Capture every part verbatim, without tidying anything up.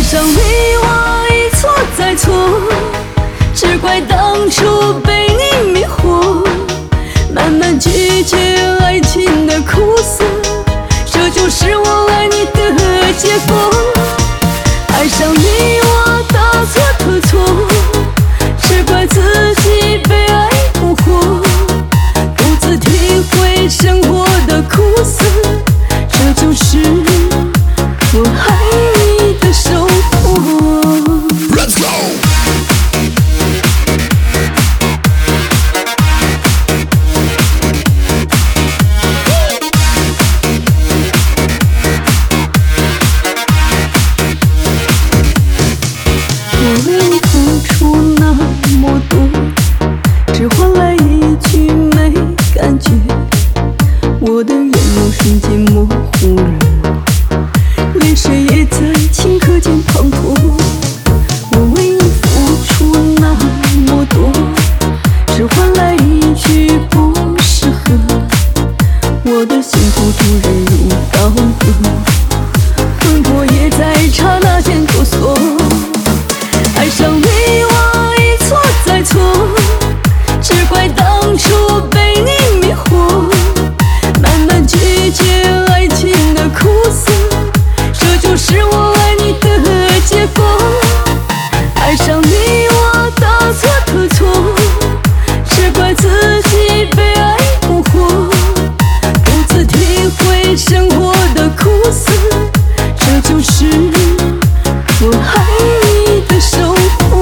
上你我一错再错，只怪当初被你迷惑，慢慢拒绝爱情的苦涩，这就是我爱你的结果。爱上你我大错特错，只怪自己被爱蛊惑，独自体会生活的苦涩，这就是我爱你的收获。 Let's go! 我为你付出那么多，只换来一句没感觉，我的眼眸瞬间模糊了，泪水也在顷刻间滂沱。我为你付出那么多，只换来一句不适合，我的幸福突然如刀割，魂魄也在刹那间哆嗦。爱上你我一错再错，只怪当初被你迷惑，慢慢拒绝爱情的苦涩，这就是我爱你的结果。爱上你我大错特错，只怪自己被爱蛊惑，独自体会生活的苦涩，这就是我爱你的收获。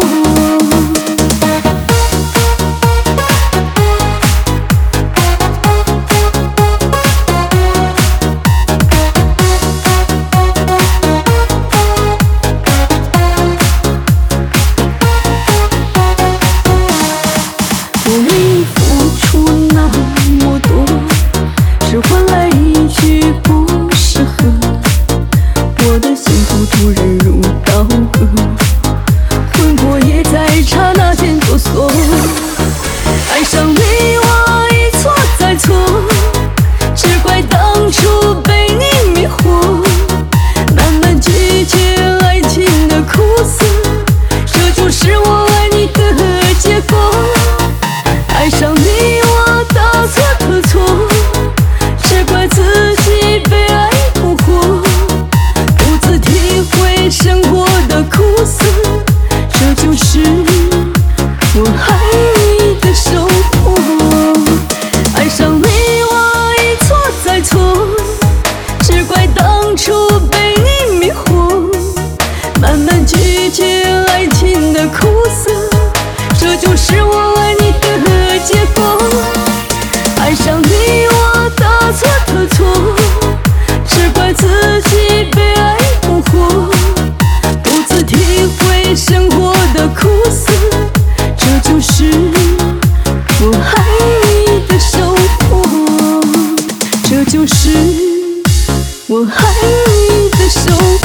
我为你付出那么多，只换来一句不适合，我的幸福突然如刀割，魂魄也在刹那间哆嗦。爱上你我一错再错，只怪当初被你迷惑，慢慢拒绝爱情的苦涩，这就是我爱你的结果。爱上你我大错特错，只怪自己被爱蛊惑，独自体会生活的苦涩，这就是我爱你的收获。爱上你我一错再错，只怪当初被你迷惑，慢慢拒绝爱情的苦涩，这就是我爱你的结果。爱上你我大错特错，只怪自己被爱蛊惑，独自体会生活的苦涩，这就是我爱你的收获，这就是我爱你的收获。